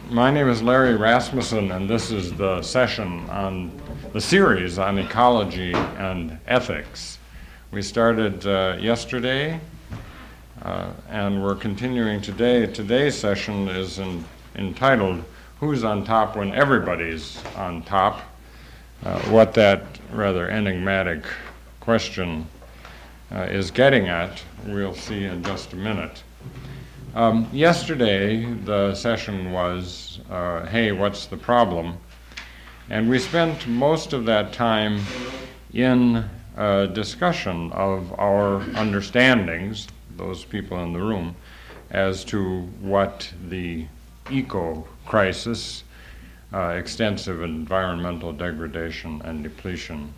My name is Larry Rasmussen, and this is the session on the series on ecology and ethics. We started yesterday, and we're continuing today. Today's session is entitled, Who's on Top When Everybody's on Top? What that rather enigmatic question is getting at, we'll see in just a minute. Yesterday, the session was, hey, what's the problem? And we spent most of that time in discussion of our understandings, those people in the room, as to what the eco-crisis, extensive environmental degradation and depletion,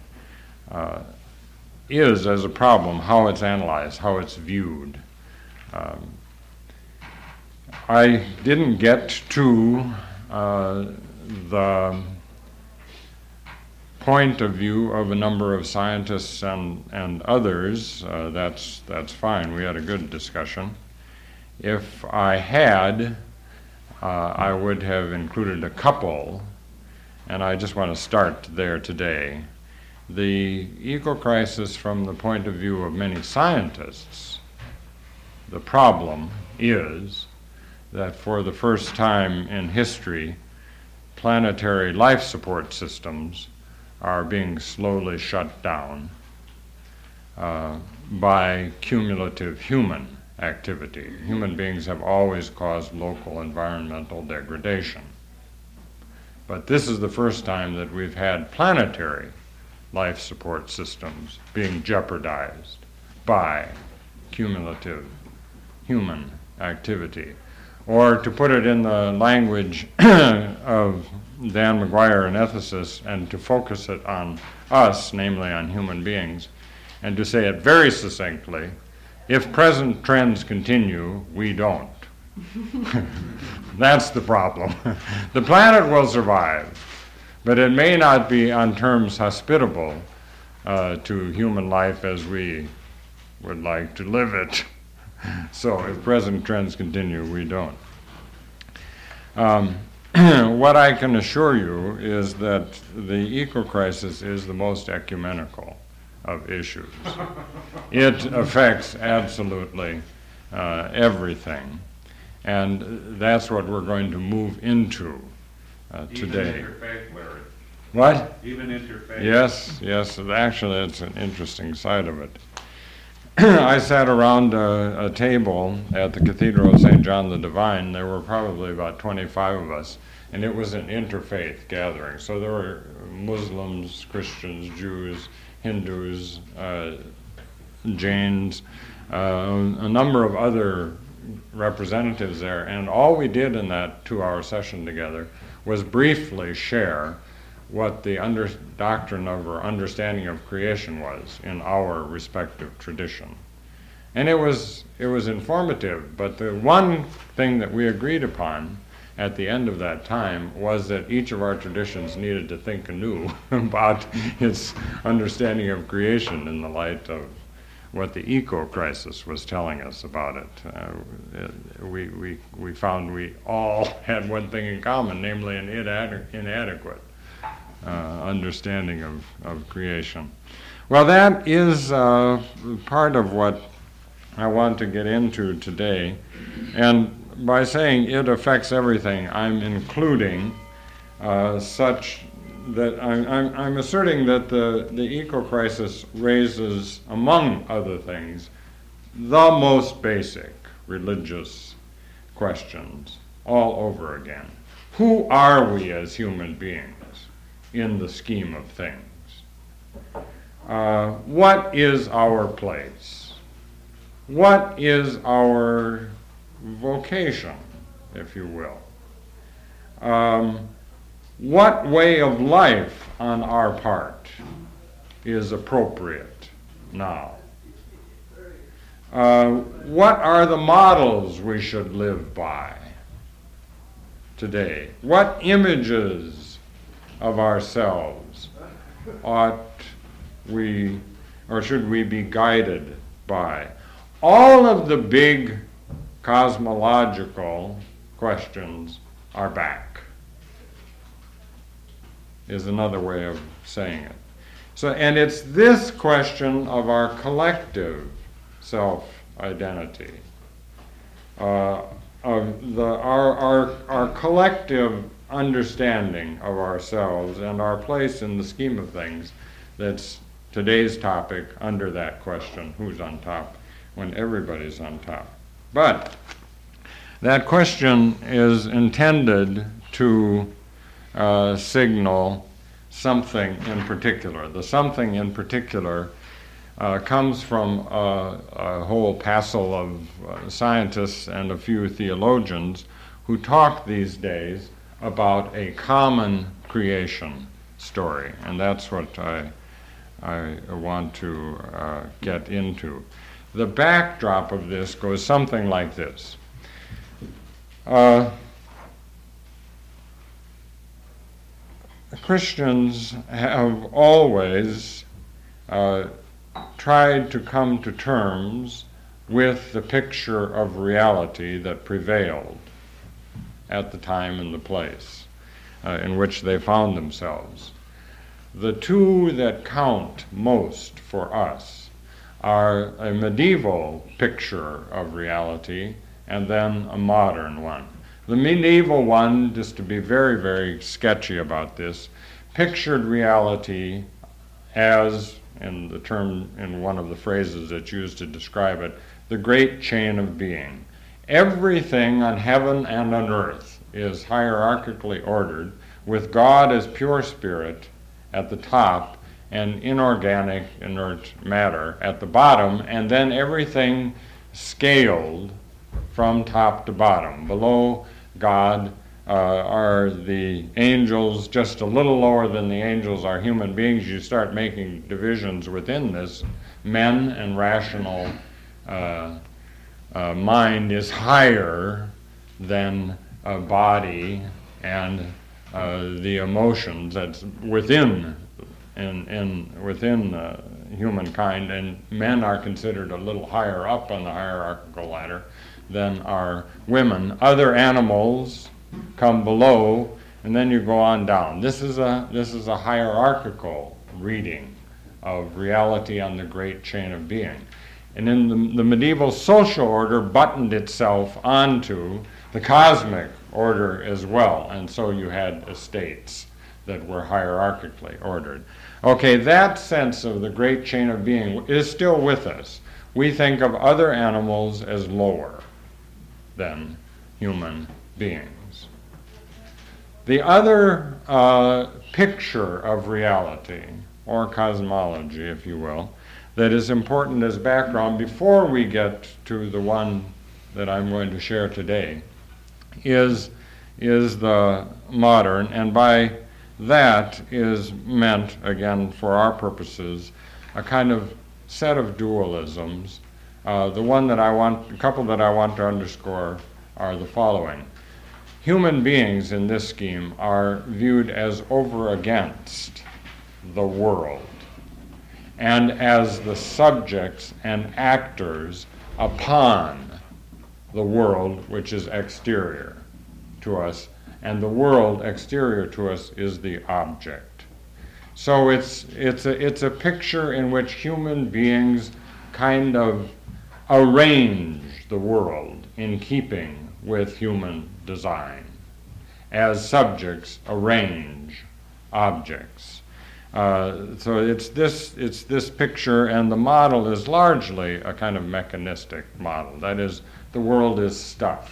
is as a problem, how it's analyzed, how it's viewed. I didn't get to the point of view of a number of scientists and others. That's fine. We had a good discussion. If I had, I would have included a couple, and I just want to start there today. The eco-crisis from the point of view of many scientists, the problem is that for the first time in history, planetary life support systems are being slowly shut down by cumulative human activity. Human beings have always caused local environmental degradation. But this is the first time that we've had planetary life support systems being jeopardized by cumulative human activity. Or to put it in the language of Dan McGuire, an ethicist, and to focus it on us, namely on human beings, and to say it very succinctly, if present trends continue, we don't. That's the problem. The planet will survive, but it may not be on terms hospitable to human life as we would like to live it. So if present trends continue, we don't. What I can assure you is that the eco-crisis is the most ecumenical of issues. It affects absolutely everything, and that's what we're going to move into today. Even interfaith, Larry. What? Even interfaith. Yes, actually it's an interesting side of it. I sat around a table at the Cathedral of St. John the Divine. There were probably about 25 of us, and it was an interfaith gathering. So there were Muslims, Christians, Jews, Hindus, Jains, a number of other representatives there. And all we did in that 2-hour session together was briefly share what the doctrine of or understanding of creation was in our respective tradition. And it was informative, but the one thing that we agreed upon at the end of that time was that each of our traditions needed to think anew about its understanding of creation in the light of what the eco-crisis was telling us about it. We found we all had one thing in common, namely an inadequate understanding of creation. Well, that is part of what I want to get into today. And by saying it affects everything, I'm including such that I'm asserting that the eco-crisis raises, among other things, the most basic religious questions all over again. Who are we as human beings in the scheme of things? What is our place? What is our vocation, if you will? What way of life on our part is appropriate now? What are the models we should live by today? What images of ourselves ought we, or should we be guided by? All of the big cosmological questions are back, is another way of saying it. So, and it's this question of our collective self-identity, of our collective understanding of ourselves and our place in the scheme of things, that's today's topic under that question, who's on top, when everybody's on top. But that question is intended to signal something in particular. The something in particular comes from a whole passel of scientists and a few theologians who talk these days about a common creation story, and that's what I want to get into. The backdrop of this goes something like this. Christians have always tried to come to terms with the picture of reality that prevailed at the time and the place in which they found themselves. The two that count most for us are a medieval picture of reality and then a modern one. The medieval one, just to be very, very sketchy about this, pictured reality as, in the term, in one of the phrases that's used to describe it, the great chain of being. Everything on heaven and on earth is hierarchically ordered, with God as pure spirit at the top and inorganic, inert matter at the bottom, and then everything scaled from top to bottom. Below God are the angels, just a little lower than the angels are human beings. You start making divisions within this. Men and rational mind is higher than body and the emotions that's within humankind, and men are considered a little higher up on the hierarchical ladder than are women. Other animals come below, and then you go on down. This is a hierarchical reading of reality on the great chain of being. And in the medieval social order buttoned itself onto the cosmic order as well, and so you had estates that were hierarchically ordered. Okay, that sense of the great chain of being is still with us. We think of other animals as lower than human beings. The other picture of reality, or cosmology, if you will, that is important as background before we get to the one that I'm going to share today, is the modern, and by that is meant, again, for our purposes, a kind of set of dualisms. A couple that I want to underscore are the following. Human beings in this scheme are viewed as over against the world, and as the subjects and actors upon the world which is exterior to us, and the world exterior to us is the object. So it's a picture in which human beings kind of arrange the world in keeping with human design, as subjects arrange objects. So it's this picture, and the model is largely a kind of mechanistic model. That is, the world is stuff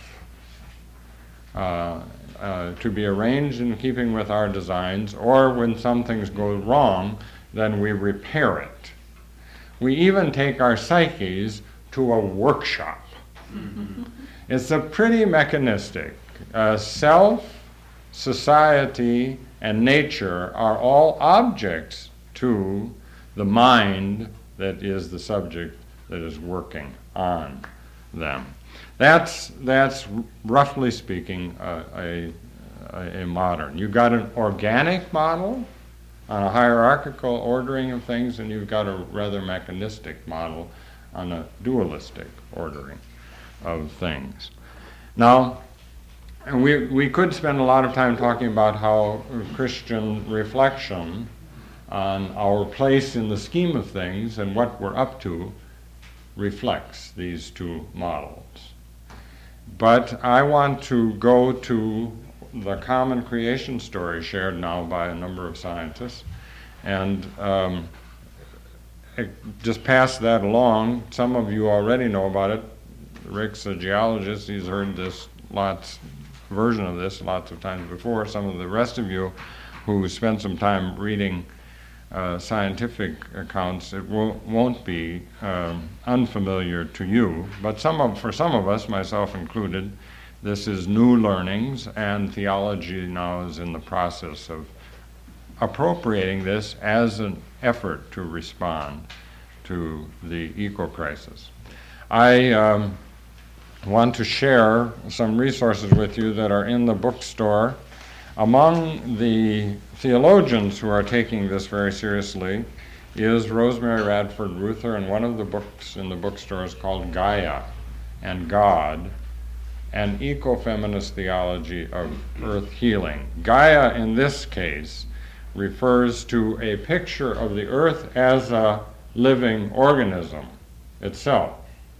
to be arranged in keeping with our designs, or when some things go wrong, then we repair it. We even take our psyches to a workshop. It's a pretty mechanistic. Self, society, and nature are all objects to the mind that is the subject that is working on them. That's roughly speaking a modern. You've got an organic model on a hierarchical ordering of things, and you've got a rather mechanistic model on a dualistic ordering of things. Now, And we could spend a lot of time talking about how Christian reflection on our place in the scheme of things and what we're up to reflects these two models. But I want to go to the common creation story shared now by a number of scientists and just pass that along. Some of you already know about it. Rick's a geologist. He's heard this version of this lots of times before. Some of the rest of you who spent some time reading scientific accounts, it won't be unfamiliar to you. But for some of us, myself included, this is new learnings, and theology now is in the process of appropriating this as an effort to respond to the eco-crisis. I want to share some resources with you that are in the bookstore. Among the theologians who are taking this very seriously is Rosemary Radford Ruether, and one of the books in the bookstore is called Gaia and God, an Ecofeminist Theology of Earth Healing. Gaia, in this case, refers to a picture of the earth as a living organism itself,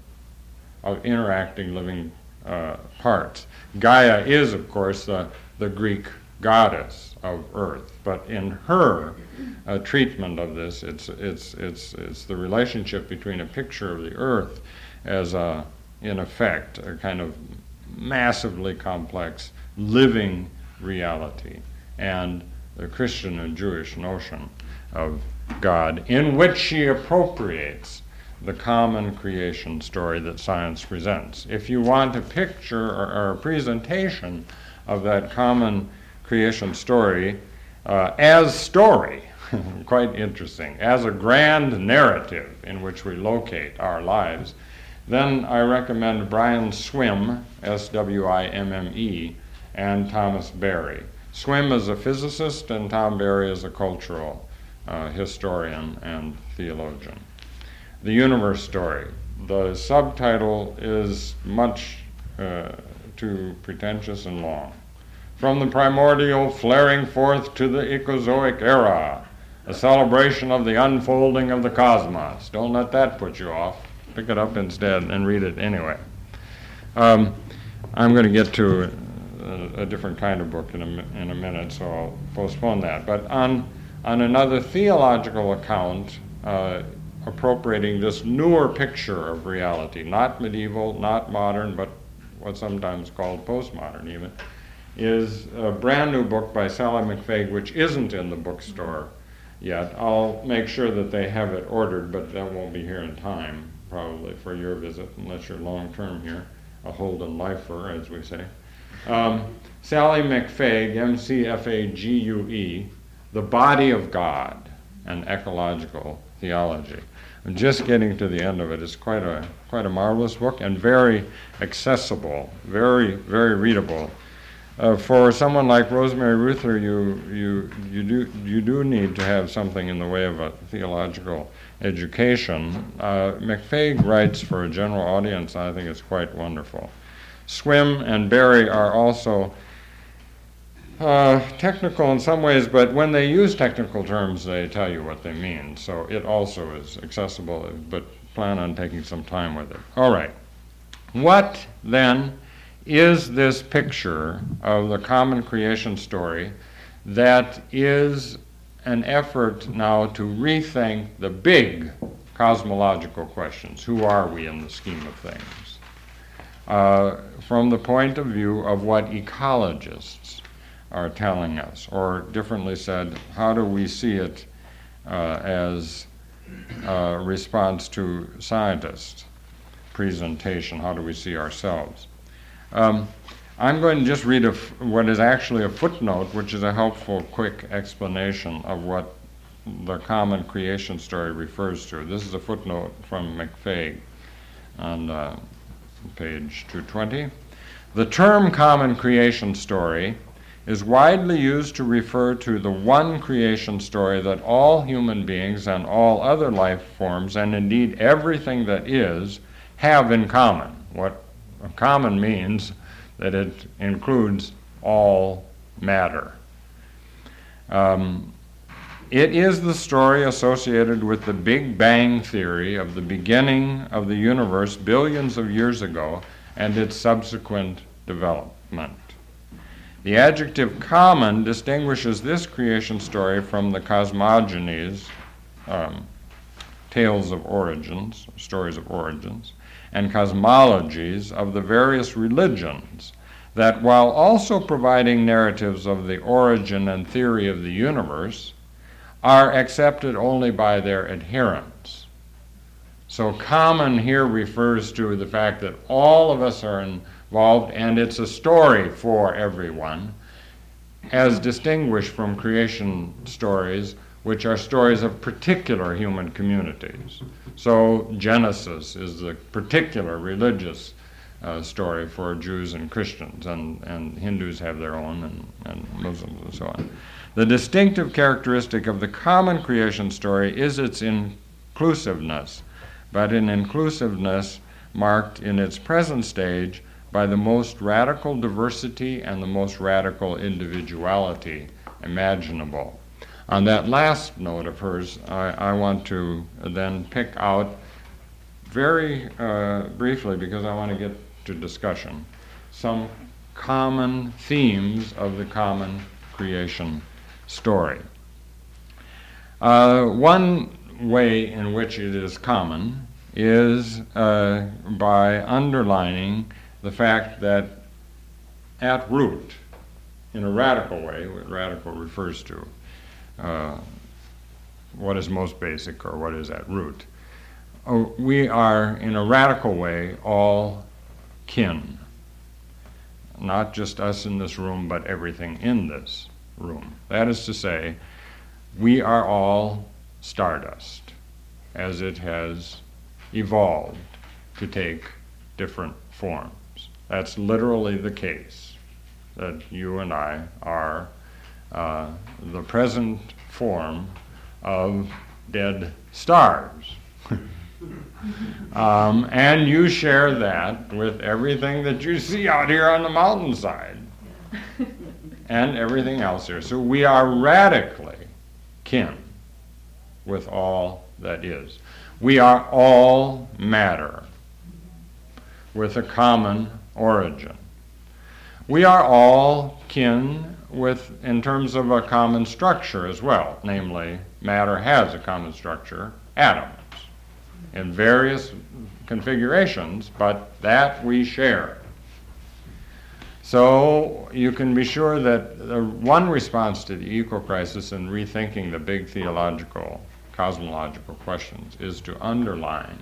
of interacting living parts. Gaia is, of course, the Greek goddess of earth, but in her treatment of this, it's the relationship between a picture of the earth as in effect, a kind of massively complex living reality, and the Christian and Jewish notion of God, in which she appropriates the common creation story that science presents. If you want a picture or a presentation of that common creation story as story, quite interesting, as a grand narrative in which we locate our lives, then I recommend Brian Swimme, S-W-I-M-M-E, and Thomas Berry. Swimme is a physicist, and Tom Berry is a cultural historian and theologian. The Universe Story. The subtitle is much too pretentious and long. From the primordial flaring forth to the Ecozoic era, a celebration of the unfolding of the cosmos. Don't let that put you off. Pick it up instead and read it anyway. I'm going to get to a different kind of book in a minute, so I'll postpone that. But on another theological account, appropriating this newer picture of reality, not medieval, not modern, but what's sometimes called postmodern even, is a brand new book by Sally McFague, which isn't in the bookstore yet. I'll make sure that they have it ordered, but that won't be here in time, probably, for your visit, unless you're long-term here, a Holden lifer, as we say. Sally McFague, M-C-F-A-G-U-E, The Body of God, an Ecological Theology. I'm just getting to the end of it. It's quite a marvelous book and very accessible, very, very readable. For someone like Rosemary Ruether, you do need to have something in the way of a theological education. McFague writes for a general audience. I think it's quite wonderful. Swimme and Berry are also technical in some ways, but when they use technical terms, they tell you what they mean. So it also is accessible, but plan on taking some time with it. All right. What then is this picture of the common creation story that is an effort now to rethink the big cosmological questions? Who are we in the scheme of things? From the point of view of what ecologists are telling us, or differently said, how do we see it as a response to scientists' presentation? How do we see ourselves? I'm going to just read what is actually a footnote, which is a helpful, quick explanation of what the common creation story refers to. This is a footnote from McFague on page 220. The term common creation story is widely used to refer to the one creation story that all human beings and all other life forms, and indeed everything that is, have in common. What common means that it includes all matter. It is the story associated with the Big Bang theory of the beginning of the universe billions of years ago and its subsequent development. The adjective common distinguishes this creation story from the cosmogonies, tales of origins, stories of origins, and cosmologies of the various religions that, while also providing narratives of the origin and theory of the universe, are accepted only by their adherents. So common here refers to the fact that all of us are involved, and it's a story for everyone, as distinguished from creation stories, which are stories of particular human communities. So Genesis is the particular religious story for Jews and Christians, and Hindus have their own, and Muslims and so on. The distinctive characteristic of the common creation story is its inclusiveness, but an inclusiveness marked in its present stage by the most radical diversity and the most radical individuality imaginable. On that last note of hers, I want to then pick out very briefly, because I want to get to discussion, some common themes of the common creation story. One way in which it is common is by underlining the fact that at root, in a radical way, what radical refers to, what is most basic or what is at root, we are in a radical way all kin. Not just us in this room, but everything in this room. That is to say, we are all stardust as it has evolved to take different forms. That's literally the case, that you and I are the present form of dead stars. And you share that with everything that you see out here on the mountainside and everything else here. So we are radically kin with all that is. We are all matter with a common origin. We are all kin with, in terms of a common structure as well, namely, matter has a common structure, atoms, in various configurations, but that we share. So you can be sure that one response to the eco-crisis and rethinking the big theological, cosmological questions is to underline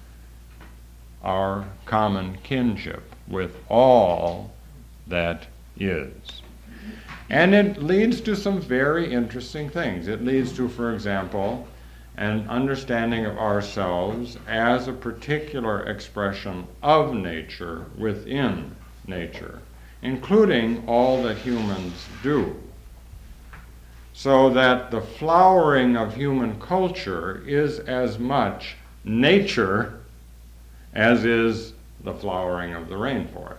our common kinship with all that is. And it leads to some very interesting things. It leads to, for example, an understanding of ourselves as a particular expression of nature within nature, including all that humans do. So that the flowering of human culture is as much nature as is the flowering of the rainforest.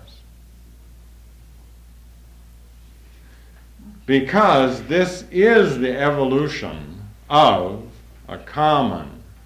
Because this is the evolution of a common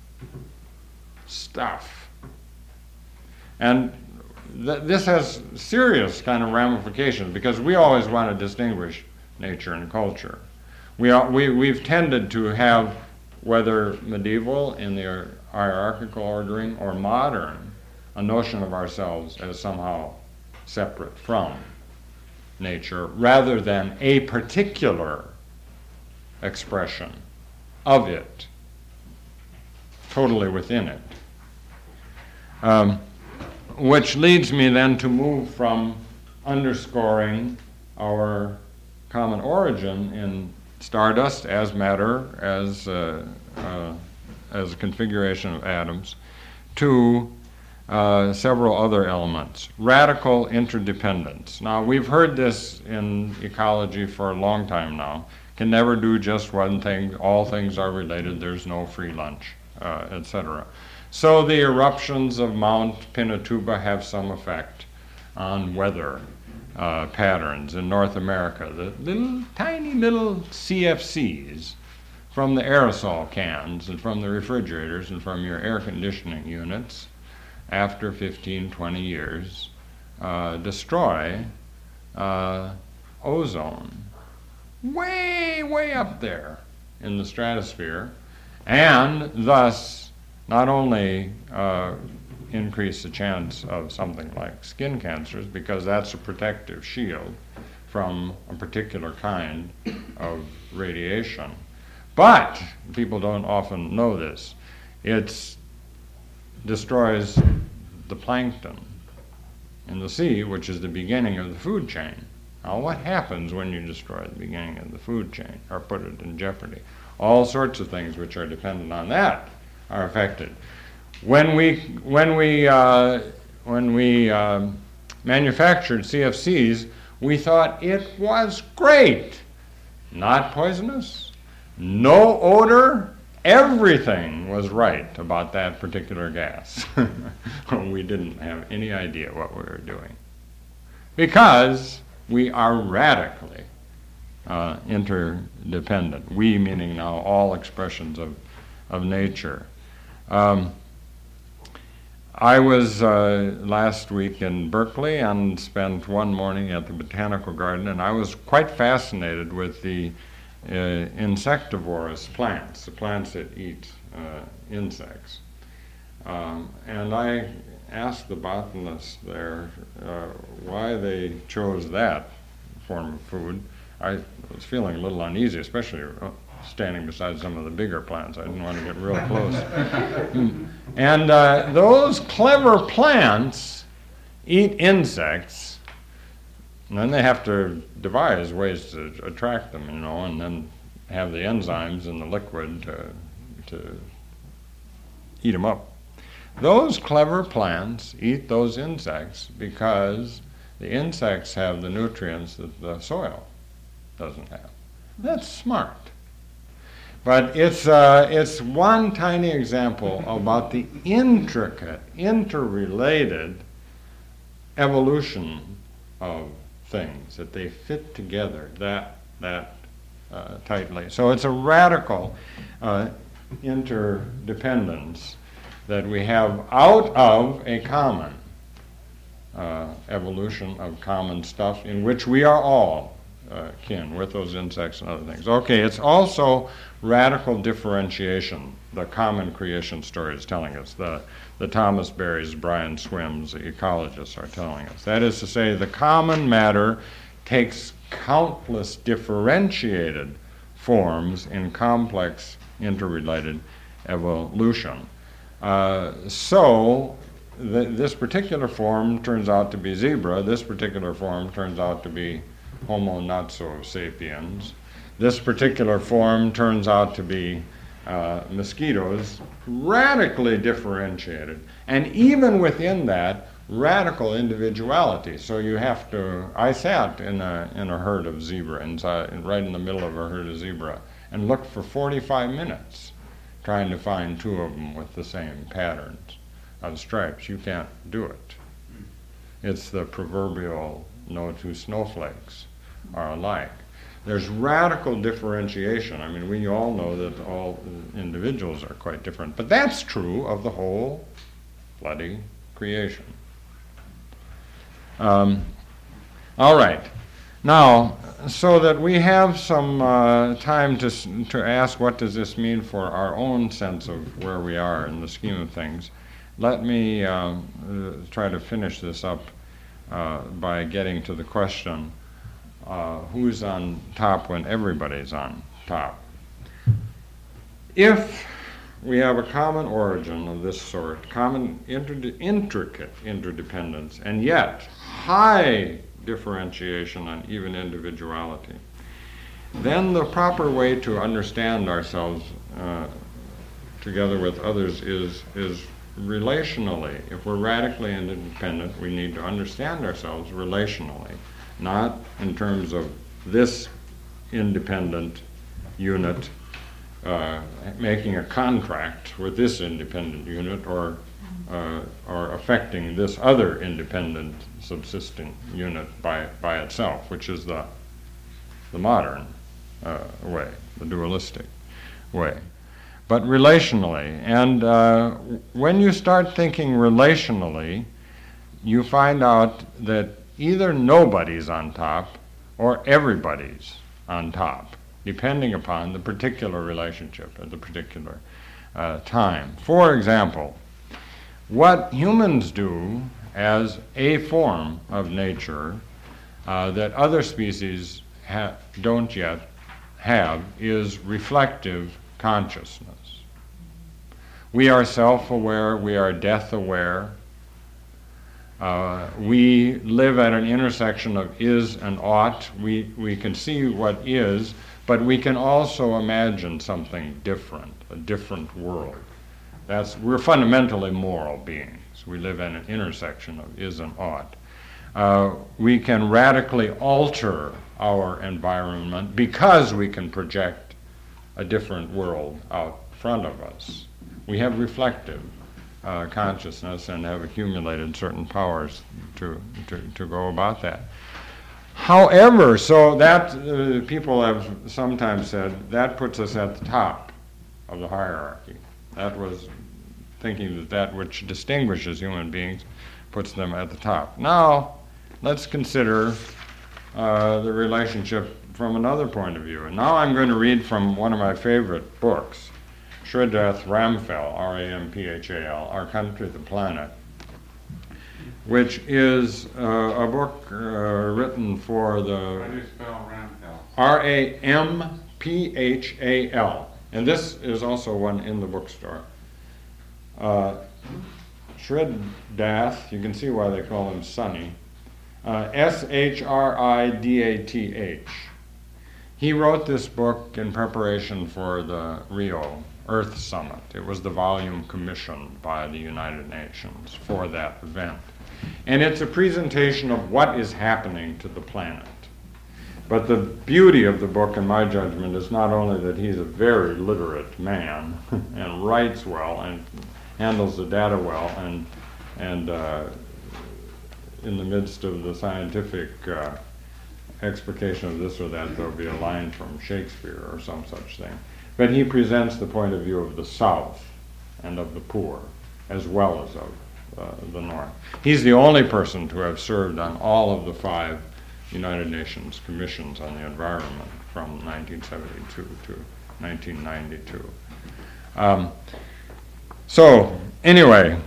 stuff. And this has serious kind of ramifications, because we always want to distinguish nature and culture. We've tended to have, whether medieval in the hierarchical ordering or modern, a notion of ourselves as somehow separate from nature rather than a particular expression of it, totally within it. Which leads me then to move from underscoring our common origin in stardust as matter, as a configuration of atoms, to several other elements. Radical interdependence. Now, we've heard this in ecology for a long time now. Can never do just one thing. All things are related. There's no free lunch, etc. So the eruptions of Mount Pinatubo have some effect on weather. patterns in North America, the tiny little CFCs from the aerosol cans and from the refrigerators and from your air conditioning units after 15, 20 years destroy ozone way, way up there in the stratosphere, and thus not only increase the chance of something like skin cancers, because that's a protective shield from a particular kind of radiation. But people don't often know this. It destroys the plankton in the sea, which is the beginning of the food chain. Now, what happens when you destroy the beginning of the food chain or put it in jeopardy? All sorts of things which are dependent on that are affected. When we manufactured CFCs, we thought it was great. Not poisonous, no odor, everything was right about that particular gas. We didn't have any idea what we were doing, because we are radically interdependent. We meaning now all expressions of nature. I was last week in Berkeley and spent one morning at the Botanical Garden, and I was quite fascinated with the insectivorous plants, the plants that eat insects. And I asked the botanists there why they chose that form of food. I was feeling a little uneasy, especially standing beside some of the bigger plants. I didn't want to get real close. And those clever plants eat insects, and then they have to devise ways to attract them, and then have the enzymes in the liquid to eat them up. Those clever plants eat those insects because the insects have the nutrients that the soil doesn't have. That's smart. But it's one tiny example about the intricate, interrelated evolution of things, that they fit together that tightly. So it's a radical interdependence that we have out of a common evolution of common stuff in which we are all kin with those insects and other things. Okay, it's also radical differentiation, the common creation story is telling us. The Thomas Berrys, Brian Swims, the ecologists are telling us. That is to say, the common matter takes countless differentiated forms in complex interrelated evolution. So this particular form turns out to be zebra, this particular form turns out to be Homo not so sapiens. This particular form turns out to be mosquitoes, radically differentiated. And even within that, radical individuality. So you have to, I sat in a herd of zebra, right in the middle of a herd of zebra, and looked for 45 minutes trying to find two of them with the same patterns of stripes. You can't do it. It's the proverbial no two snowflakes are alike. There's radical differentiation. I mean, we all know that all individuals are quite different, but that's true of the whole bloody creation. All right. Now, so that we have some time to ask what does this mean for our own sense of where we are in the scheme of things, let me try to finish this up by getting to the question, who's on top when everybody's on top? If we have a common origin of this sort, common intricate interdependence, and yet high differentiation and even individuality, then the proper way to understand ourselves together with others is relationally. If we're radically independent, we need to understand ourselves relationally, not in terms of this independent unit making a contract with this independent unit, or or affecting this other independent subsisting unit by itself, which is the modern way, the dualistic way. But relationally, and when you start thinking relationally, you find out that either nobody's on top or everybody's on top, depending upon the particular relationship at the particular time. For example, what humans do as a form of nature that other species don't yet have is reflective consciousness. We are self-aware, we are death-aware. We live at an intersection of is and ought. We can see what is, but we can also imagine something different, a different world. We're fundamentally moral beings. We live at an intersection of is and ought. We can radically alter our environment because we can project a different world out front of us. We have reflective consciousness and have accumulated certain powers to go about that. However, so that people have sometimes said that puts us at the top of the hierarchy. That was thinking that which distinguishes human beings puts them at the top. Now, let's consider the relationship from another point of view. And now I'm going to read from one of my favorite books, Shridath Ramphal, R-A-M-P-H-A-L, Our Country, the Planet, which is a book written for the... How do you spell Ramphal? R-A-M-P-H-A-L. And this is also one in the bookstore. Shridath, you can see why they call him Sonny, S-H-R-I-D-A-T-H. He wrote this book in preparation for the Rio Earth Summit. It was the volume commissioned by the United Nations for that event. And it's a presentation of what is happening to the planet. But the beauty of the book, in my judgment, is not only that he's a very literate man and writes well and handles the data well, and in the midst of the scientific explication of this or that, there'll be a line from Shakespeare or some such thing. But he presents the point of view of the South and of the poor, as well as of the North. He's the only person to have served on all of the 5 United Nations commissions on the environment from 1972 to 1992. So, anyway,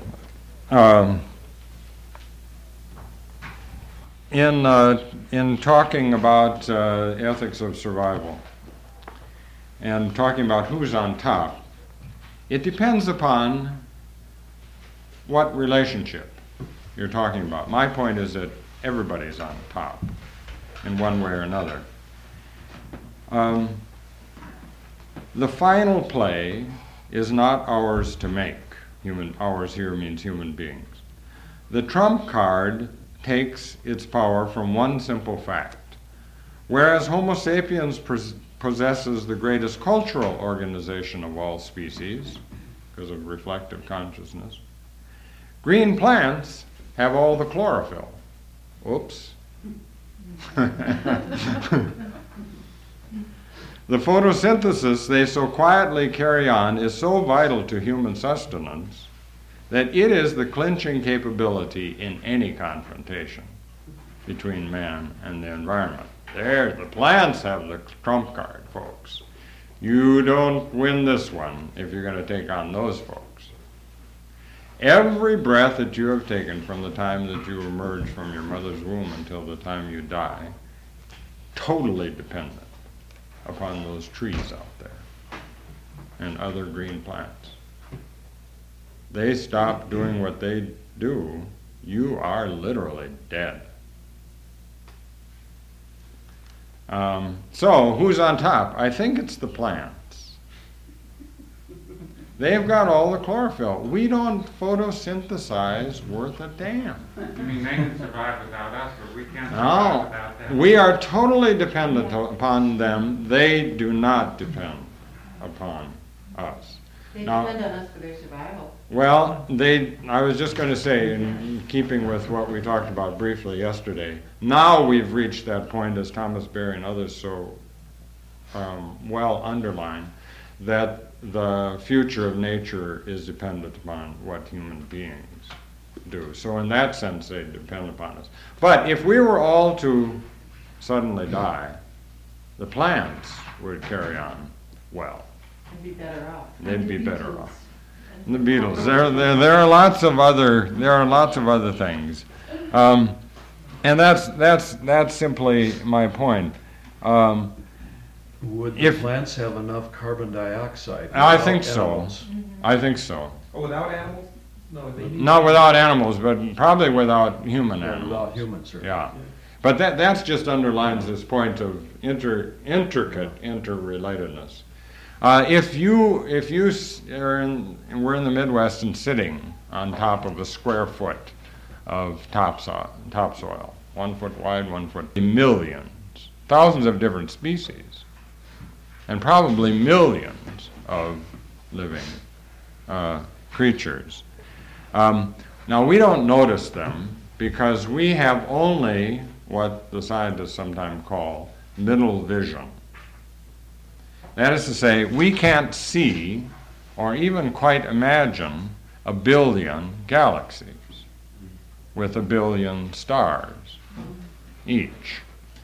in talking about ethics of survival and talking about who's on top, it depends upon what relationship you're talking about. My point is that everybody's on top in one way or another. The final play is not ours to make. Ours here means human beings. The trump card takes its power from one simple fact. Whereas Homo sapiens possesses the greatest cultural organization of all species, because of reflective consciousness, green plants have all the chlorophyll. Oops. The photosynthesis they so quietly carry on is so vital to human sustenance that it is the clinching capability in any confrontation between man and the environment. There, the plants have the trump card, folks. You don't win this one if you're going to take on those folks. Every breath that you have taken from the time that you emerge from your mother's womb until the time you die, totally dependent upon those trees out there and other green plants. They stop doing what they do, you are literally dead. So, who's on top? I think it's the plants. They've got all the chlorophyll. We don't photosynthesize worth a damn. You mean they can survive without us, but we can't survive No, without them? we are totally dependent upon them. They do not depend upon us. They Now- depend on us for their survival. Well, I was just going to say, in keeping with what we talked about briefly yesterday, now we've reached that point, as Thomas Berry and others so well underline, that the future of nature is dependent upon what human beings do. So in that sense, they depend upon us. But if we were all to suddenly die, the plants would carry on well. They'd be better off. They'd be better off. The Beatles. There are lots of other things, and that's simply my point. Would the If- plants have enough carbon dioxide? I without think so. animals? I think so. Oh, without animals? No, they need. Not without animals, but probably without human Yeah, animals. without humans, certainly. Yeah. But that's just underlines this point of intricate interrelatedness. If you we're in the Midwest and sitting on top of a square foot of topsoil, 1 foot wide, 1 foot, millions, thousands of different species, and probably millions of living creatures. Now we don't notice them because we have only what the scientists sometimes call middle vision. That is to say, we can't see or even quite imagine a billion galaxies with a billion stars each.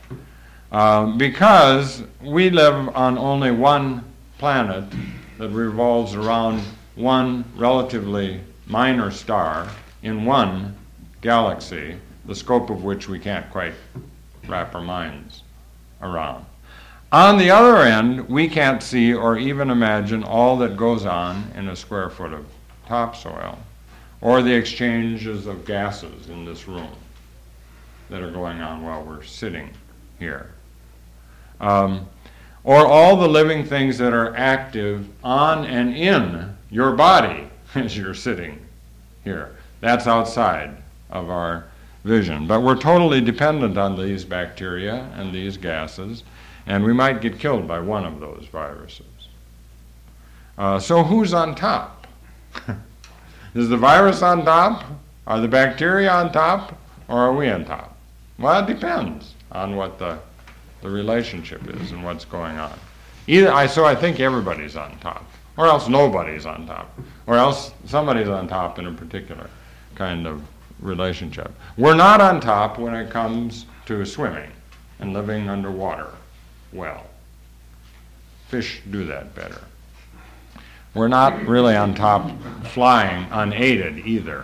Because we live on only one planet that revolves around one relatively minor star in one galaxy, the scope of which we can't quite wrap our minds around. On the other end, we can't see or even imagine all that goes on in a square foot of topsoil, or the exchanges of gases in this room that are going on while we're sitting here. Or all the living things that are active on and in your body as you're sitting here. That's outside of our vision. But we're totally dependent on these bacteria and these gases, and we might get killed by one of those viruses. So who's on top? Is the virus on top? Are the bacteria on top? Or are we on top? Well, it depends on what the relationship is and what's going on. So I think everybody's on top, or else nobody's on top, or else somebody's on top in a particular kind of relationship. We're not on top when it comes to swimming and living underwater well. Fish do that better. We're not really on top flying unaided either.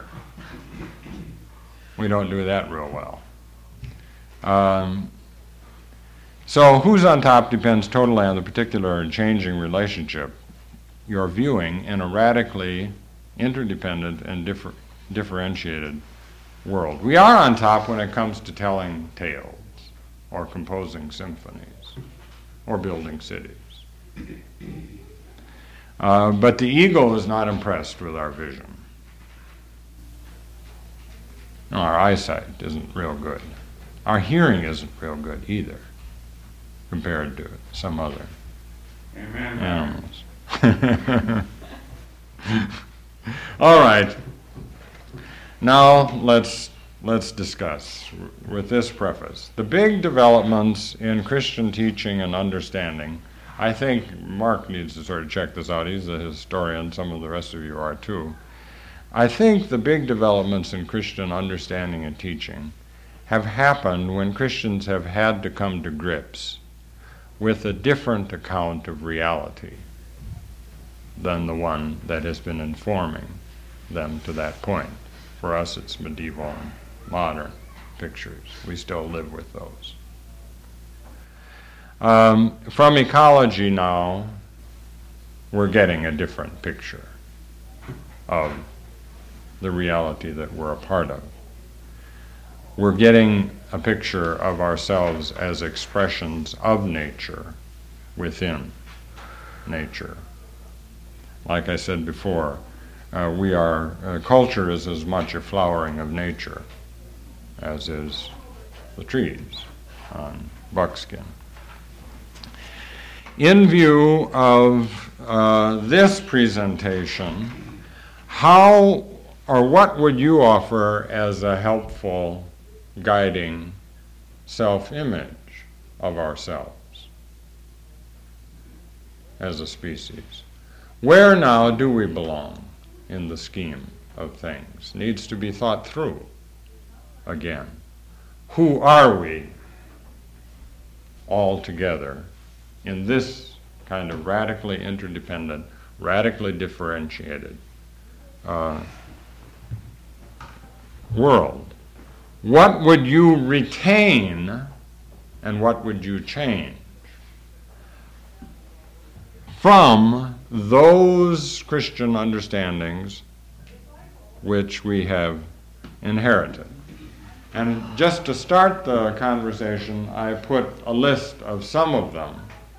We don't do that real well. So who's on top depends totally on the particular and changing relationship you're viewing in a radically interdependent and differentiated world. We are on top when it comes to telling tales or composing symphonies or building cities. But the ego is not impressed with our vision. Our eyesight isn't real good. Our hearing isn't real good either, compared to some other Amen. animals. All right. Now let's discuss with this preface. The big developments in Christian teaching and understanding, I think Mark needs to sort of check this out. He's a historian, some of the rest of you are too. I think the big developments in Christian understanding and teaching have happened when Christians have had to come to grips with a different account of reality than the one that has been informing them to that point. For us, it's medieval and modern pictures. We still live with those. From ecology now, we're getting a different picture of the reality that we're a part of. We're getting a picture of ourselves as expressions of nature within nature. Like I said before, culture is as much a flowering of nature as is the trees on buckskin. In view of this presentation, how or what would you offer as a helpful guiding self-image of ourselves as a species? Where now do we belong in the scheme of things? Needs to be thought through again. Who are we all together in this kind of radically interdependent, radically differentiated world? What would you retain and what would you change from those Christian understandings which we have inherited? And just to start the conversation, I put a list of some of them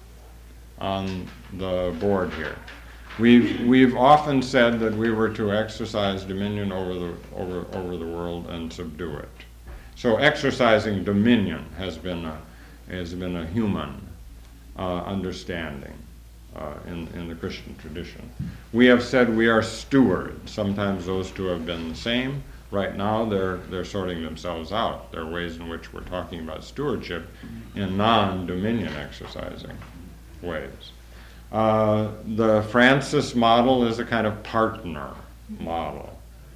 on the board here. We've often said that we were to exercise dominion over the world and subdue it. So exercising dominion has been a human understanding in the Christian tradition. We have said we are stewards. Sometimes those two have been the same. Right now they're sorting themselves out. There are ways in which we're talking about stewardship in non-dominion exercising ways. The Francis model is a kind of partner model.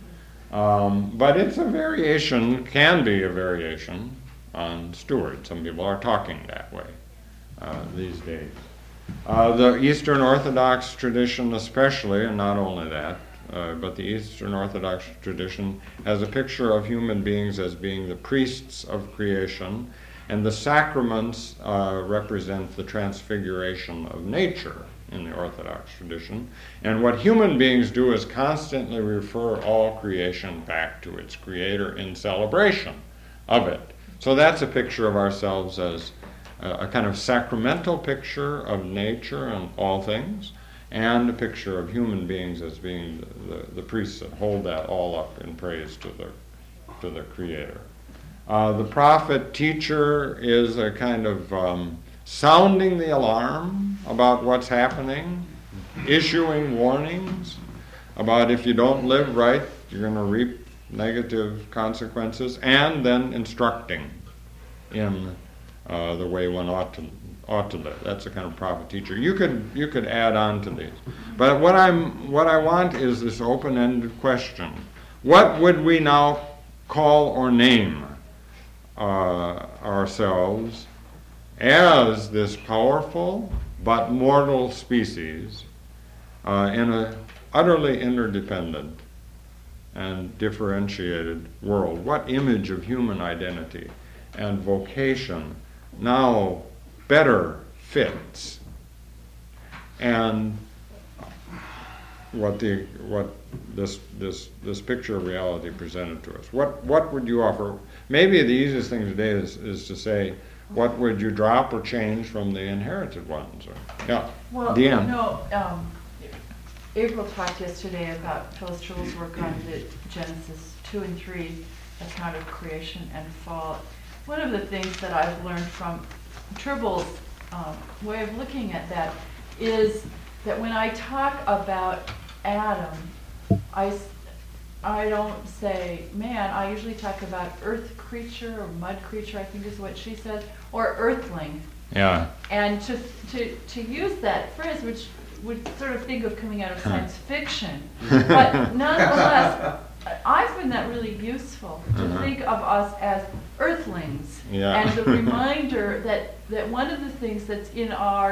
But it's a variation, can be a variation on steward. Some people are talking that way these days. The Eastern Orthodox tradition especially, and not only that, but the Eastern Orthodox tradition has a picture of human beings as being the priests of creation, and the sacraments represent the transfiguration of nature in the Orthodox tradition. And what human beings do is constantly refer all creation back to its creator in celebration of it. So that's a picture of ourselves as a kind of sacramental picture of nature and all things, and a picture of human beings as being the priests that hold that all up in praise to the creator. The prophet teacher is a kind of sounding the alarm about what's happening, issuing warnings about if you don't live right, you're going to reap negative consequences, and then instructing in the way one ought to live. That's a kind of prophet teacher. You could add on to these, but what I want is this open-ended question: what would we now call or name ourselves as this powerful but mortal species in an utterly interdependent and differentiated world? What image of human identity and vocation now better fits, and what this picture of reality presented to us? What would you offer? Maybe the easiest thing today is to say, what would you drop or change from the inherited ones? Well, Deanne. April talked yesterday about Phyllis Tribble's work on the Genesis 2 and 3 account of creation and fall. One of the things that I've learned from Tribble's way of looking at that is that when I talk about Adam, I don't say man. I usually talk about earth creature or mud creature, I think is what she says, or earthling. Yeah. And to use that phrase, which would sort of think of coming out of science fiction, but nonetheless, I find that really useful to think of us as earthlings, and the reminder that one of the things that's in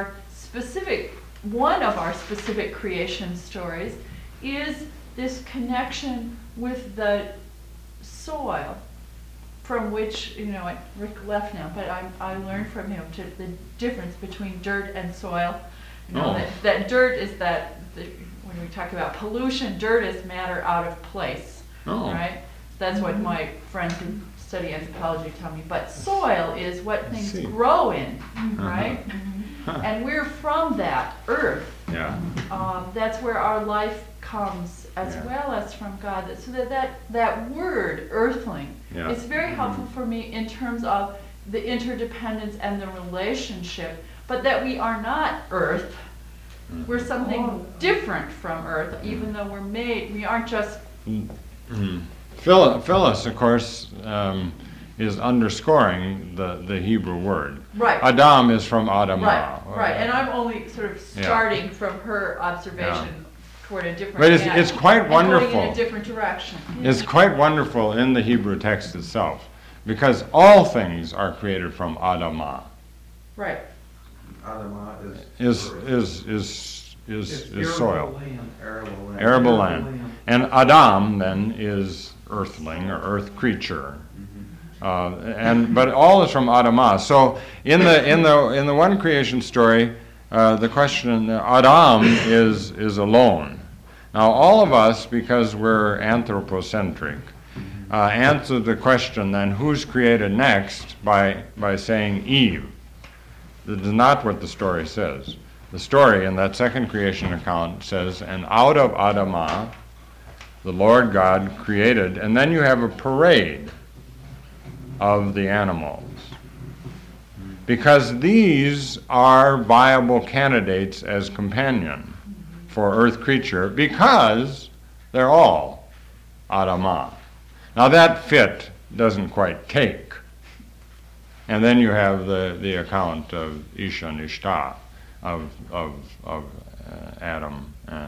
one of our specific creation stories is this connection with the soil from which, Rick left now, but I learned from him the difference between dirt and soil. That dirt is when we talk about pollution, dirt is matter out of place, right? That's what my friends who study anthropology tell me. But soil is what things grow in, right? And we're from that earth. Yeah. That's where our life comes, as well as from God. So that word, earthling, is very helpful for me in terms of the interdependence and the relationship, but that we are not earth, We're something different from Earth, even though we aren't just, Phyllis, of course, is underscoring the Hebrew word. right, Adam is from Adamah. right, and I'm only sort of Yeah. starting from her observation toward a different But it's end, quite and going in wonderful. a different direction. It's quite wonderful in the Hebrew text itself, because all things are created from Adamah. Right, Adamah Is It's soil, land. arable land. arable land, and Adam then is earthling or earth creature. But all is from Adamah. So in the one creation story, the question Adam is alone. Now all of us, because we're anthropocentric, answer the question then who's created next by saying Eve. That is not what the story says. The story in that second creation account says, and out of Adamah the Lord God created, and then you have a parade of the animals. Because these are viable candidates as companion for earth creature, because they're all Adamah. Now that fit doesn't quite take. And then you have the account of Isha and Ishtar, of Adam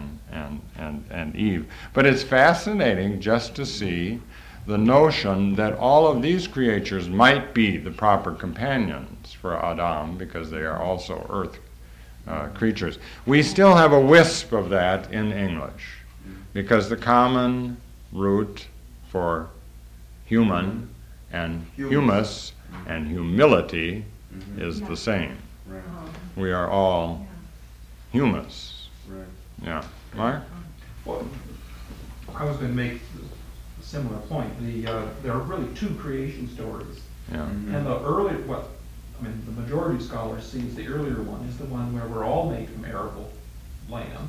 and Eve. But it's fascinating just to see the notion that all of these creatures might be the proper companions for Adam, because they are also earth creatures. We still have a wisp of that in English, because the common root for human and humus and humility is the same. Right, We are all humus. right. Yeah. Mark? Well, I was going to make a similar point. There are really two creation stories. Yeah. And the majority of scholars sees the earlier one is the one where we're all made from arable land,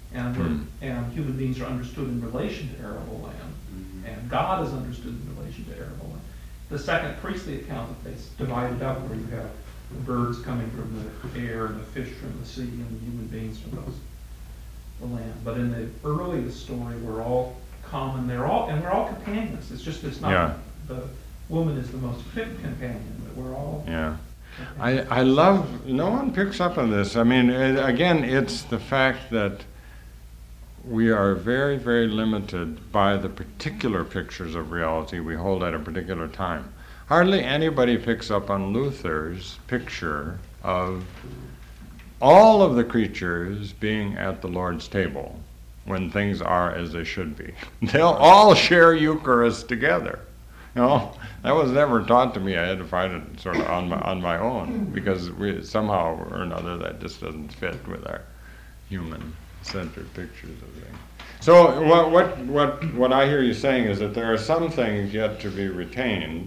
and human beings are understood in relation to arable land, and God is understood in relation to arable land. The second priestly account that they divided up, where you have the birds coming from the air and the fish from the sea and the human beings from the land. But in the earliest story, we're all common. We're all companions. It's not Yeah. the woman is the most fit companion, but we're all. Yeah. I love, no one picks up on this. I mean, again, it's the fact that we are very, very limited by the particular pictures of reality we hold at a particular time. Hardly anybody picks up on Luther's picture of all of the creatures being at the Lord's table when things are as they should be. They'll all share Eucharist together. No, that was never taught to me. I had to find it sort of on my own, because somehow or another that just doesn't fit with our human-centered pictures of things. So what I hear you saying is that there are some things yet to be retained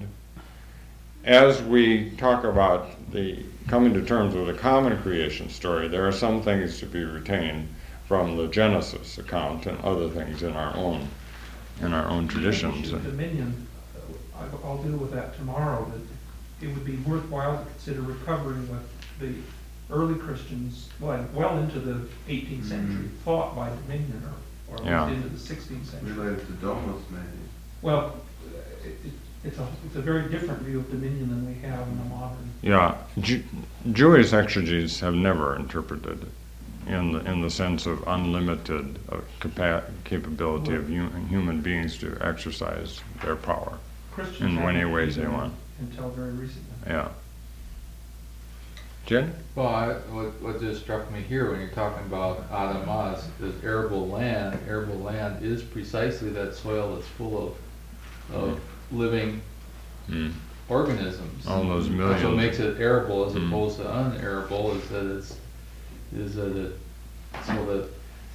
as we talk about the coming to terms with a common creation story. There are some things to be retained from the Genesis account and other things in our own traditions. The issue of dominion, I'll deal with that tomorrow, that it would be worthwhile to consider recovering what the early Christians, well into the 18th century, thought by dominion, or Yeah. into the 16th century. Related to Domus, maybe. Well, it's a very different view of dominion than we have in the modern. Yeah, Jewish exegetes have never interpreted it in the sense of unlimited capability of human beings to exercise their power Christians in any haven't ways they either want. until very recently. Yeah. Jen? Well, what just struck me here when you're talking about Adamah is arable land. Arable land is precisely that soil that's full of living organisms. All those That's millions. what makes it arable as opposed to unarable is that so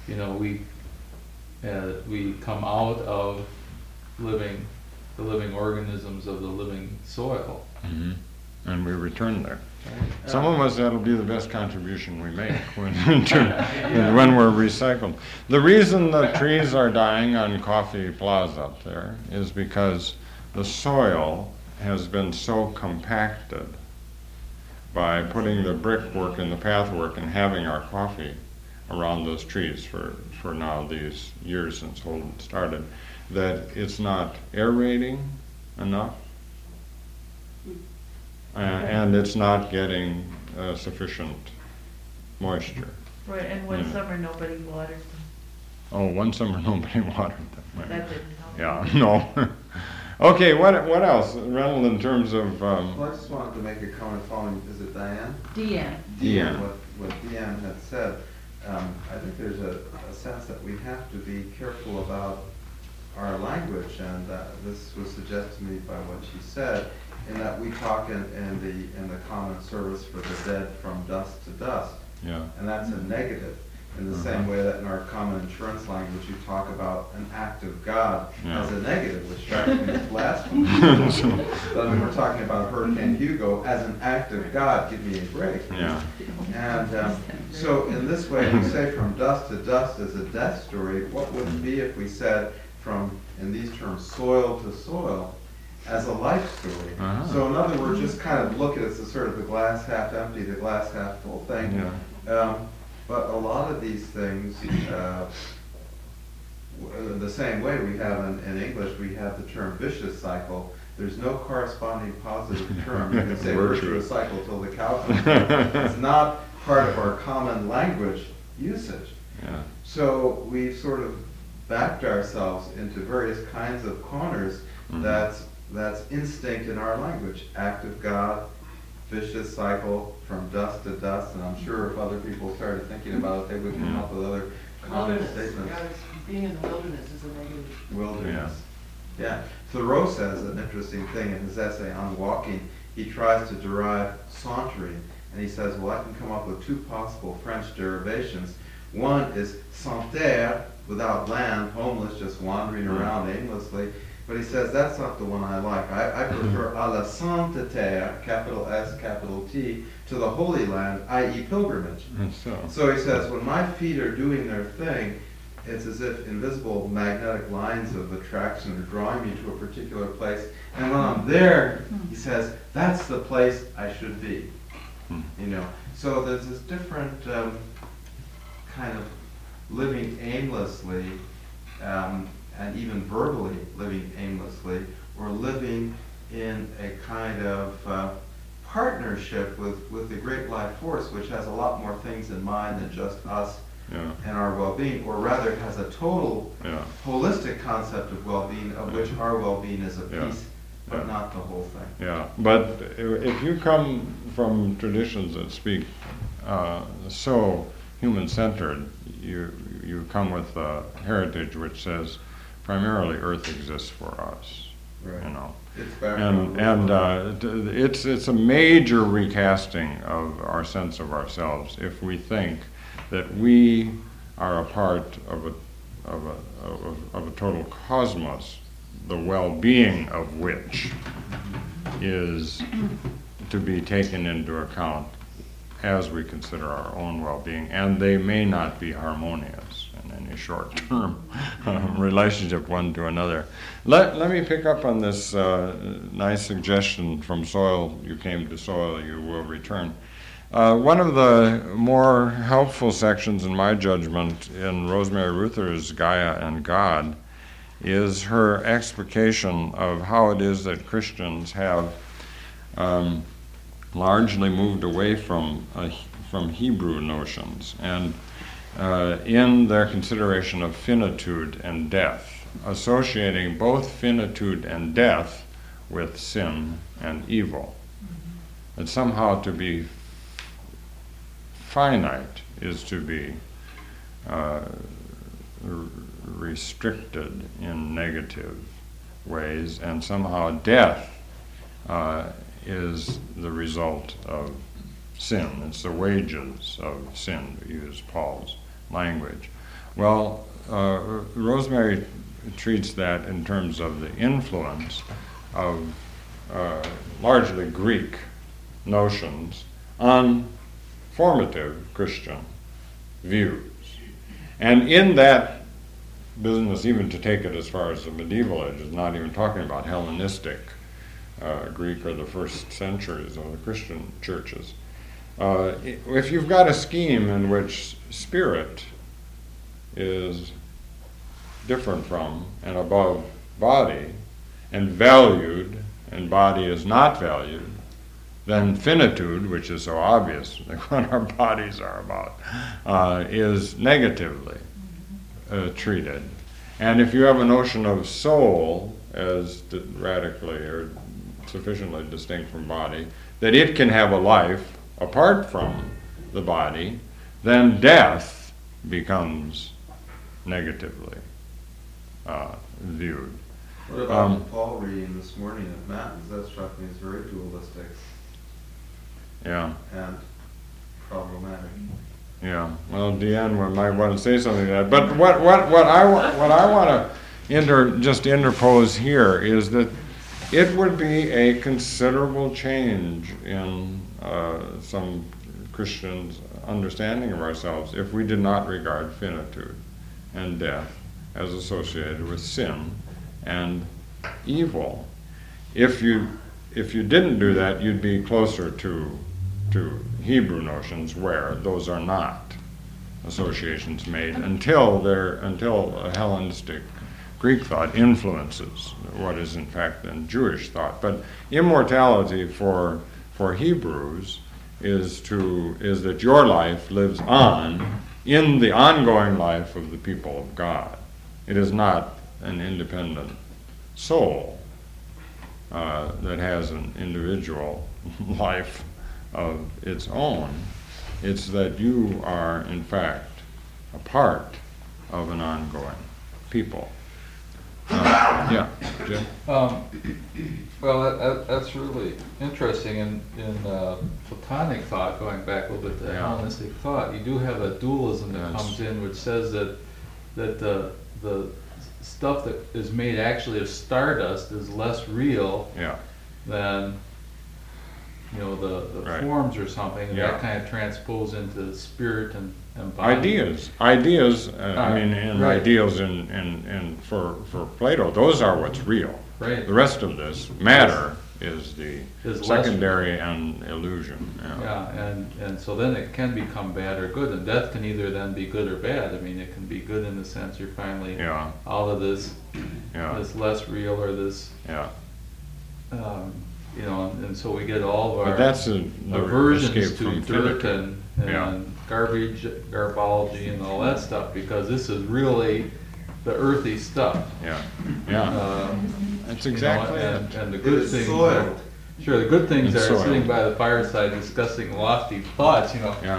that we come out of the living organisms of the living soil. Mm-hmm. And we return there. Some of us, that'll be the best contribution we make when we're recycled. The reason the trees are dying on Coffee Plaza up there is because the soil has been so compacted by putting the brickwork and the pathwork and having our coffee around those trees for now these years since Holden started, that it's not aerating enough, and it's not getting sufficient moisture. Right, and one Yeah. summer nobody watered them. Oh, one summer nobody watered them. Right. That didn't help. Yeah, no. Okay, what else, Reynold, in terms of, Well, I just wanted to make a comment following, is it Diane? Deanne. Deanne. What Deanne had said, I think there's a sense that we have to be careful about our language, and this was suggested to me by what she said, in that we talk in the common service for the dead from dust to dust, yeah, and that's a negative. In the same way that in our common insurance language, you talk about an act of God Yeah. as a negative, which strikes me as blasphemous. But when we're talking about Hurricane Hugo as an act of God, give me a break. yeah, And so in this way, we say from dust to dust as a death story. What would it be if we said from, in these terms, soil to soil as a life story? Uh-huh. So in other words, just kind of look at it as sort of the glass half empty, the glass half full thing. yeah, But a lot of these things, the same way we have in English, we have the term vicious cycle. There's no corresponding positive term. You can say virtuous cycle till the cow comes home. It's not part of our common language usage. yeah, So we've sort of backed ourselves into various kinds of corners. Mhm. That's instinct in our language. Act of God, vicious cycle from dust to dust, and I'm sure if other people started thinking about it, they would come up with other common statements. Being in the wilderness is a negative. Wilderness. Yeah. Thoreau says an interesting thing in his essay on walking. He tries to derive sauntering, and he says, well, I can come up with two possible French derivations. One is sans terre, without land, homeless, just wandering around aimlessly. But he says that's not the one I like. I prefer à la sainte terre, capital S, capital T, to the Holy Land, i.e. pilgrimage. and so, So he says, when my feet are doing their thing, it's as if invisible magnetic lines of attraction are drawing me to a particular place. And when I'm there, he says, that's the place I should be. You know, so there's this different kind of living aimlessly, and even verbally living aimlessly, or living in a kind of partnership with the great life force, which has a lot more things in mind than just us yeah, and our well-being, or rather has a total yeah, holistic concept of well-being, of which our well-being is a Yeah. piece, but Yeah. not the whole thing. yeah. But if you come from traditions that speak so human-centered, you come with a heritage which says primarily Earth exists for us, you know. It's background. It's a major recasting of our sense of ourselves if we think that we are a part of a total cosmos, the well-being of which is to be taken into account as we consider our own well-being, and they may not be harmonious in any short-term relationship one to another. Let me pick up on this nice suggestion from soil. You came to soil, you will return. One of the more helpful sections, in my judgment, in Rosemary Ruther's Gaia and God is her explication of how it is that Christians have largely moved away from Hebrew notions, and in their consideration of finitude and death, associating both finitude and death with sin and evil. And somehow to be finite is to be restricted in negative ways, and somehow death is the result of sin. It's the wages of sin, to use Paul's language. Well, Rosemary treats that in terms of the influence of largely Greek notions on formative Christian views. And in that business, even to take it as far as the medieval age, is not even talking about Hellenistic Greek or the first centuries of the Christian churches. If you've got a scheme in which spirit is different from and above body, and valued, and body is not valued, then finitude, which is so obvious, like what our bodies are about, is negatively treated. And if you have a notion of soul as radically or sufficiently distinct from body, that it can have a life apart from the body, then death becomes negatively viewed. What about Paul reading this morning at Matins? That struck me as very dualistic Yeah. and problematic. Yeah, well, Deanne might want to say something to that. But what I want to just interpose here is that it would be a considerable change in some Christians' understanding of ourselves if we did not regard finitude and death as associated with sin and evil. If you didn't do that, you'd be closer to Hebrew notions where those are not associations made until a Hellenistic Greek thought influences what is in fact then Jewish thought. But immortality for Hebrews is that your life lives on in the ongoing life of the people of God. It is not an independent soul that has an individual life of its own. It's that you are, in fact, a part of an ongoing people. Yeah, Jim? Well, that's really interesting. In Platonic thought, going back a little bit to Hellenistic thought, you do have a dualism that comes in, which says that the stuff that is made actually of stardust is less real than the forms or something, and that kind of transpose into spirit and body. Ideas. Ideals in for Plato, those are what's real. Right. The rest of this matter is the Is secondary and illusion. And so then it can become bad or good, and death can either then be good or bad. I mean, it can be good in the sense you're finally out of this less real or this and so we get all of our But that's the aversions escape to from dirt finitude. and garbology and all that stuff, because this is really the earthy stuff. That's exactly it. And the It good is things soiled. Sure, the good things It's are soiled. sitting by the fireside discussing lofty thoughts,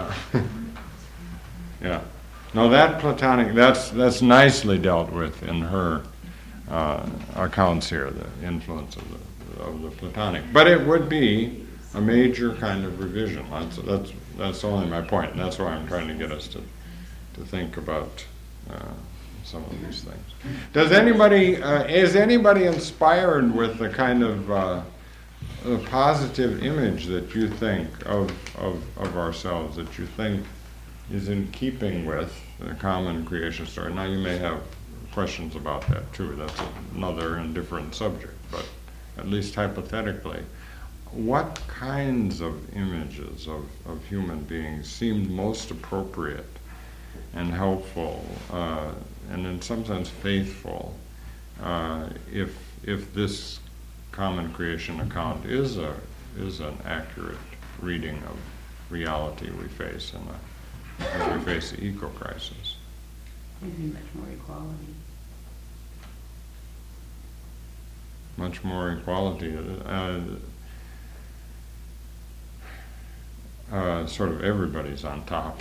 Yeah. No, that Platonic, that's nicely dealt with in her accounts here, the influence of the Platonic. But it would be a major kind of revision. That's only my point, and that's why I'm trying to get us to think about some of these things. Is anybody inspired with the kind of a positive image that you think of ourselves, that you think is in keeping with the common creation story? Now you may have questions about that too. That's another and different subject, but at least hypothetically, what kinds of images of human beings seemed most appropriate and helpful and in some sense faithful if this common creation account is an accurate reading of reality we face as we face the eco-crisis? Maybe much more equality. Much more equality. Sort of everybody's on top,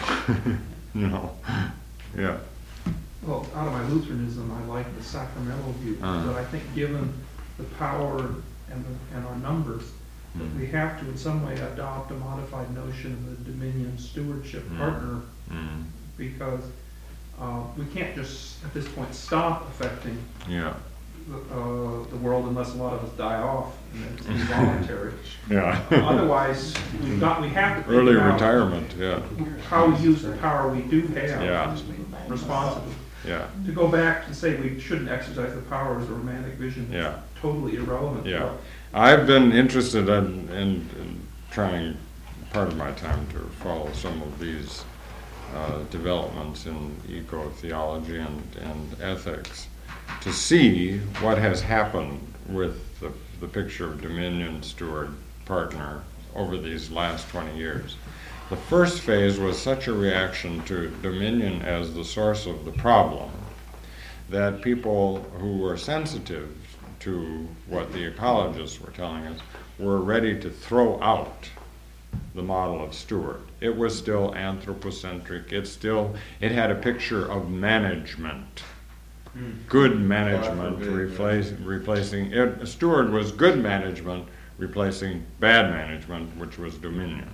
Yeah. Well, out of my Lutheranism, I like the sacramental view, but I think given the power and our numbers, that we have to in some way adopt a modified notion of the dominion stewardship partner, because we can't just at this point stop affecting the world unless a lot of us die off and it's involuntary. Otherwise, we have to think Early about retirement, how we use the power we do have responsibly. To go back to say we shouldn't exercise the power as a romantic vision is totally irrelevant. I've been interested in trying part of my time to follow some of these developments in eco-theology and ethics, to see what has happened with the picture of Dominion, Steward, Partner over these last 20 years. The first phase was such a reaction to Dominion as the source of the problem that people who were sensitive to what the ecologists were telling us were ready to throw out the model of Steward. It was still anthropocentric. It had a picture of management, good management replacing it. Steward was good management replacing bad management, which was Dominion.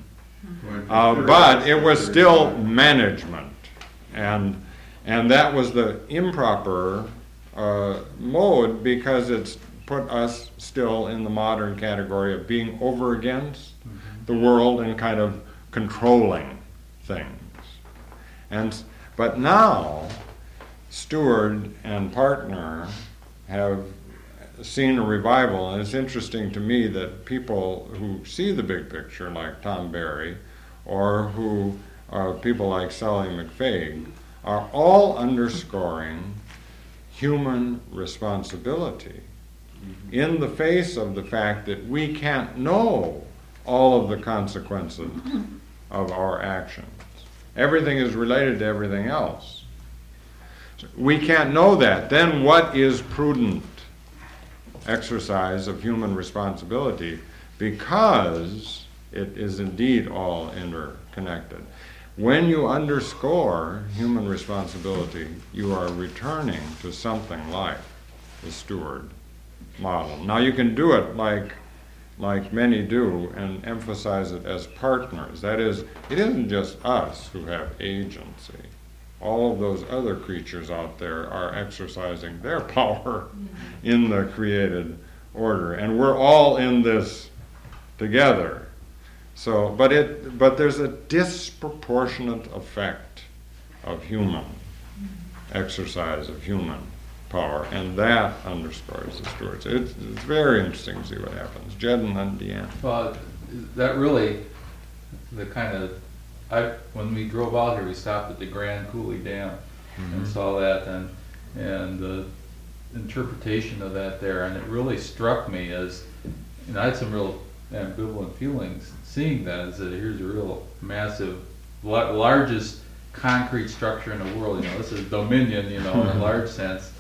But it was still management, and that was the improper mode, because it's put us still in the modern category of being over against the world and kind of controlling things. But now, Steward and Partner have seen a revival, and it's interesting to me that people who see the big picture, like Tom Berry, or who are people like Sally McFaig, are all underscoring human responsibility in the face of the fact that we can't know all of the consequences of our actions. Everything is related to everything else. We can't know that. Then what is prudent exercise of human responsibility? Because it is indeed all interconnected. When you underscore human responsibility, you are returning to something like the Steward model. Now you can do it like many do and emphasize it as partners. That is, it isn't just us who have agency. All of those other creatures out there are exercising their power in the created order, and we're all in this together. So, but there's a disproportionate effect of human exercise of human power, and that underscores the Stewards. It's very interesting to see what happens. Jed and then Deanne. Well, that really, the kind of, when we drove out here, we stopped at the Grand Coulee Dam and saw that, and the interpretation of that there, and it really struck me as, I had some real ambivalent feelings seeing that, is that here's a real massive, largest concrete structure in the world. This is Dominion, in a large sense.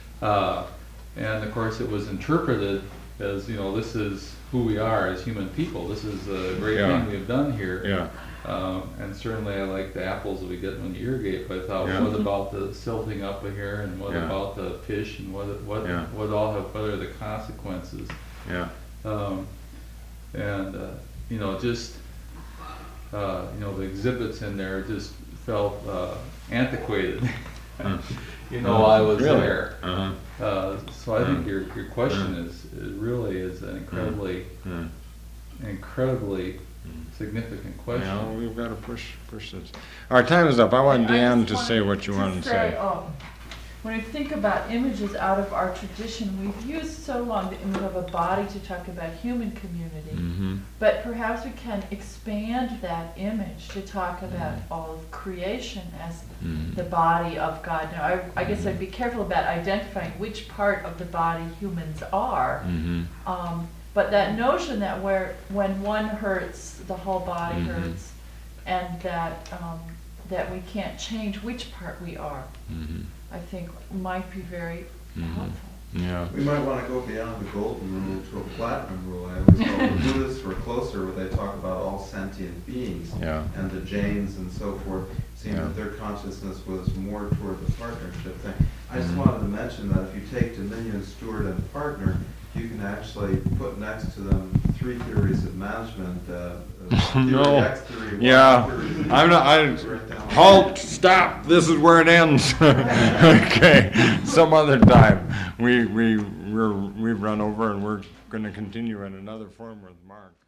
And of course it was interpreted as, this is who we are as human people. This is a great thing we've done here. Yeah. And certainly I like the apples that we get when you irrigate, but I thought, what about the silting up of here, and what about the fish, and what are the consequences? Yeah. The exhibits in there just felt antiquated. I was really? there. So I think your question is an incredibly significant question. We've got to push this. Our time is up. I want Deanne to say what you wanted to say. When you think about images out of our tradition, we've used so long the image of a body to talk about human community, but perhaps we can expand that image to talk about all of creation as the body of God. Now, I guess I'd be careful about identifying which part of the body humans are, but that notion that when one hurts, the whole body hurts, and that we can't change which part we are, I think might be very helpful. Yeah. We might want to go beyond the golden rule to a platinum rule. I always call the Buddhists were closer, where they talk about all sentient beings, and the Jains and so forth, seeing that their consciousness was more toward the partnership thing. I just wanted to mention that if you take Dominion, Steward, and Partner, you can actually put next to them 3 theories of management. No. X theory, I'm not. Halt! Stop! This is where it ends. Okay. Some other time. We've run over, and we're going to continue in another form with Mark.